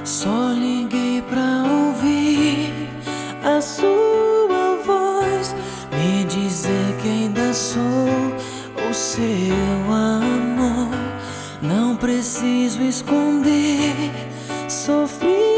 Só liguei pra ouvir a sua voz, me dizer que ainda sou o seu amor. Não preciso esconder, sofri